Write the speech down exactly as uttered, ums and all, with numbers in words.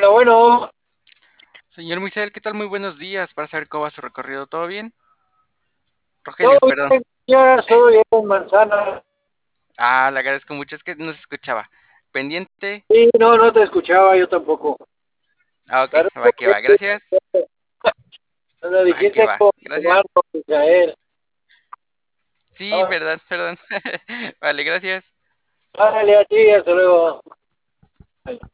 Bueno, bueno. Señor Misael, ¿qué tal? Muy buenos días para saber cómo va su recorrido. ¿Todo bien? Todo Rogelio, perdón. bien, señora, soy Evan Manzana. Ah, le agradezco mucho, es que no se escuchaba. Pendiente. Sí, no, no te escuchaba, yo tampoco. Ah, ok, Claro, va que va. Gracias. me Va que dijiste va. con Gracias. Eduardo Misael. Sí, Ah, perdón, perdón. Vale, gracias. Dale a ti, hasta luego.